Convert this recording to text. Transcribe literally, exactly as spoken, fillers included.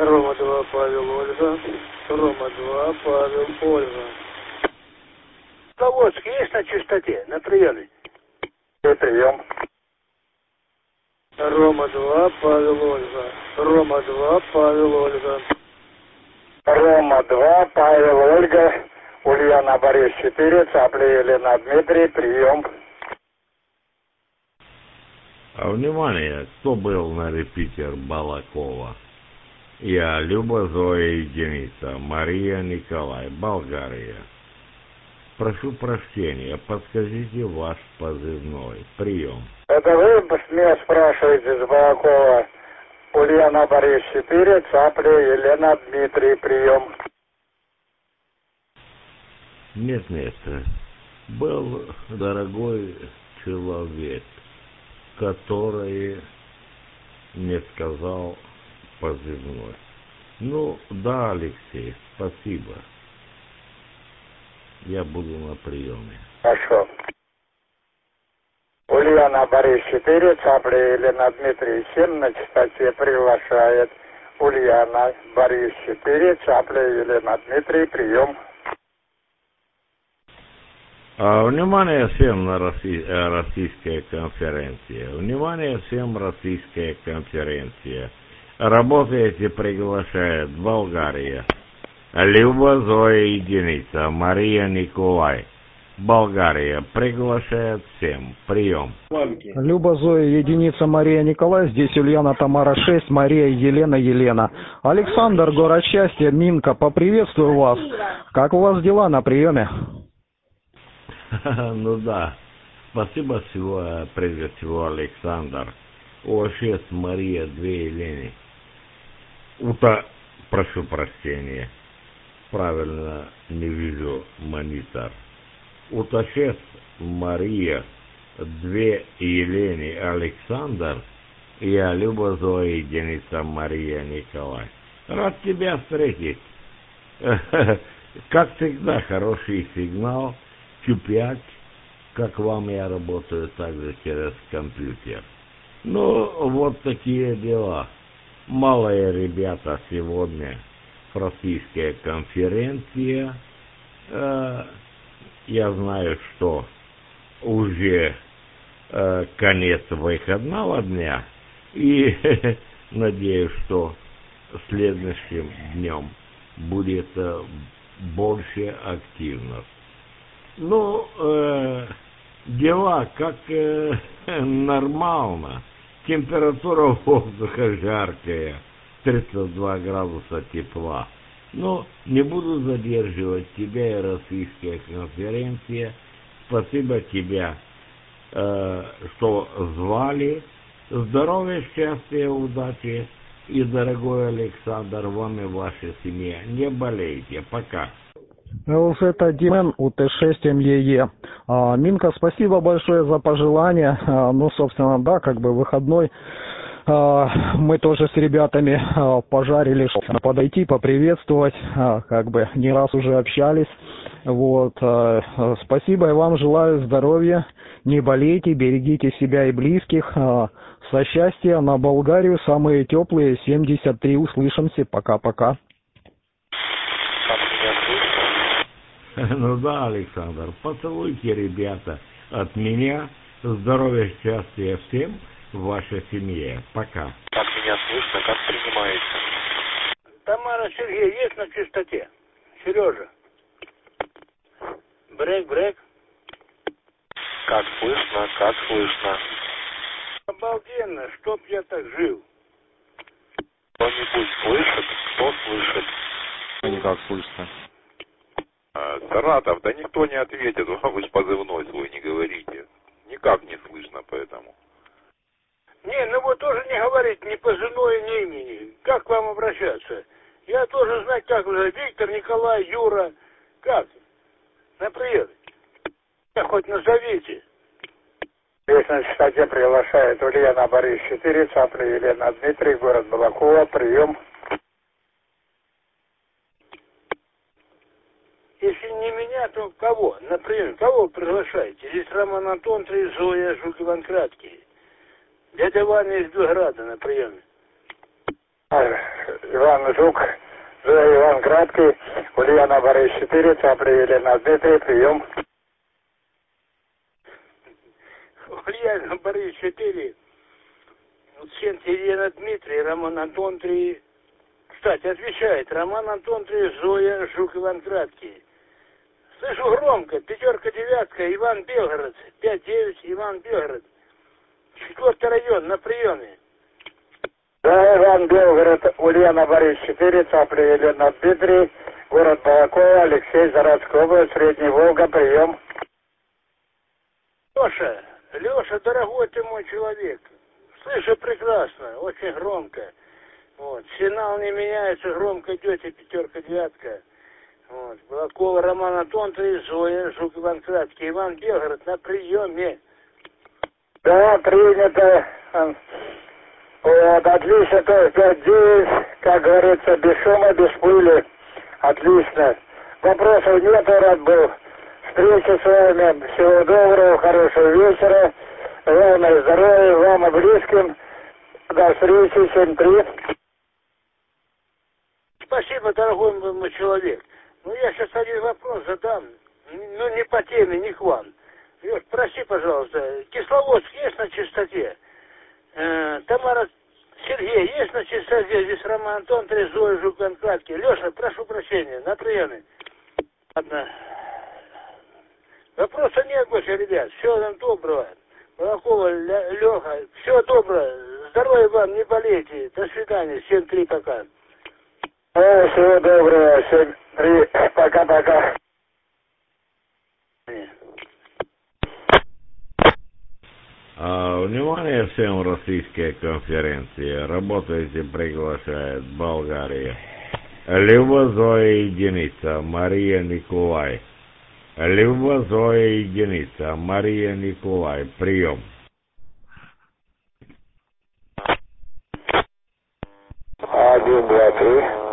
Рома два, Павел, Ольга. Рома два, Павел, Ольга. Заводск есть на чистоте, на приеме? Прием. Рома два, Павел, Ольга. Рома два, Павел, Ольга. Рома два, Павел, Ольга. Ульяна, Борис четыре, Цапля, Елена, Дмитрий, прием. А внимание, кто был на репитер Балакова? Я, Люба, Зоя, Единица, Мария, Николай, Болгария. Прошу прощения, подскажите ваш позывной. Прием. Это вы меня спрашиваете с Балакова? Ульяна, Борис четыре, Цапля, Елена, Дмитрий, прием. Нет, нет, был дорогой человек, который не сказал позывной. Ну, да, Алексей, спасибо. Я буду на приеме. Хорошо. Ульяна, Борис четыре, Цапля, Елена, Дмитрий семь, на частоте приглашает. Ульяна, Борис четыре, Цапля, Елена, Дмитрий, прием. А, внимание всем на Росси... российская конференция. Внимание всем российская конференция. Работаете, приглашает Болгария. Люба, Зоя, Единица, Мария, Николай. Болгария. Приглашает всем. Прием. Люба, Зоя, Единица, Мария, Николай. Здесь Ульяна, Тамара шесть, Мария, Елена, Елена. Александр, город счастья, Минка. Поприветствую вас. Как у вас дела на приеме? Ну да. Спасибо всего, прежде всего, Александр. О шесть, Мария, две Елены. Ута, прошу прощения. Правильно не вижу монитор. Ута шесть, Мария, две Елены, Александр. Я, Люба, Зоя, Единица, Мария, Николай. Рад тебя встретить. Как всегда, хороший сигнал. Q пять, как вам я работаю также через компьютер. Ну, вот такие дела. Малые ребята сегодня, российская конференция. Э, я знаю, что уже э, конец выходного дня. И надеюсь, что следующим днем будет э, больше активности. Ну, э, дела как э, нормально. Температура воздуха жаркая, тридцать два градуса тепла. Но не буду задерживать тебя и российская конференция. Спасибо тебе, э, что звали. Здоровья, счастья, удачи. И, дорогой Александр, вам и вашей семье. Не болейте. Пока. Это Димен, У Т шесть М Е Е. А, Минка, спасибо большое за пожелания. А, ну, собственно, да, как бы выходной. А, мы тоже с ребятами а, пожарили, чтобы подойти, поприветствовать. А, как бы не раз уже общались. Вот. А, спасибо, я вам желаю здоровья. Не болейте, берегите себя и близких. А, со счастья на Болгарию. Самые теплые семьдесят три. Услышимся. Пока-пока. Ну да, Александр, поцелуйте, ребята, от меня. Здоровья, счастья всем в вашей семье. Пока. Как меня слышно, как принимаете? Тамара, Сергей есть на чистоте? Сережа. Брейк, брейк. Как слышно, как слышно. Обалденно, чтоб я так жил. Кто-нибудь слышит? Кто слышит? Никак слышно. А, Саратов, да никто не ответит, вы же позывной свой не говорите. Никак не слышно, поэтому. Не, ну вы тоже не говорите ни позывной, ни имени. Как к вам обращаться? Я тоже знать, как вы, Виктор, Николай, Юра. Как? На приезд. Хоть назовите. Здесь на частоте приглашает Ульяна, Борис четыре, Цапля, Елена, Дмитрий, город Балакова, прием. Если не меня, то кого? Например, кого вы приглашаете? Здесь Роман Антон, три Зоя, Жук Иван Краткий. Дядя Ваня из Белграда на приеме. Иван Жук, Зоя Иван Краткий, Ульяна Борис четыре, Цапля Елена Дмитрий, прием. Ульяна Борис четыре, Центр Елена Дмитрий, Роман Антон три. Кстати, отвечает Роман Антон три, Зоя Жук Иван Краткий. Слышу громко, пятерка, девятка, Иван Белгород, пять девять, Иван Белгород. Четвертый район, на приеме. Да, Иван Белгород, Ульяна Борис четыре, Цапля Елена Дмитрий, город Балакова, Алексей, Заратская область, Средний Волга, прием. Леша, Леша, дорогой ты мой человек, слышу прекрасно, очень громко. Вот, сигнал не меняется, громко идете, пятерка, девятка. Вот, Балакова, Роман Антон три, Зоя Жук Иван Краткий, Иван Белгород на приеме. Да, принято. Вот, отлично, то есть пять девять, как говорится, без шума, без пыли. Отлично. Вопросов нет, рад был встречи с вами. Всего доброго, хорошего вечера. Главное здоровья вам и близким. До встречи, семь три. Спасибо, дорогой мой человек. Ну, я сейчас один вопрос задам. Ну, не по теме, не к вам. Леш, прости, пожалуйста, Кисловодск есть на чистоте? Э, Тамара, Сергей есть на чистоте? Здесь Роман Антон, три, Зоя Жук Иван Краткий. Леша, прошу прощения, на приеме. Ладно. Вопроса нет больше, ребят. Всего вам доброго. Балакова, Леха, всего доброго. Здоровья вам, не болейте. До свидания. семь три, пока. О, всего доброго. семь три. Пока-пока. А, внимание всем, российские конференции. Работаете, приглашает Болгария. Люба Зоя единица, Мария Николай. Люба Зоя единица, Мария Николай. Прием. Один, два, три.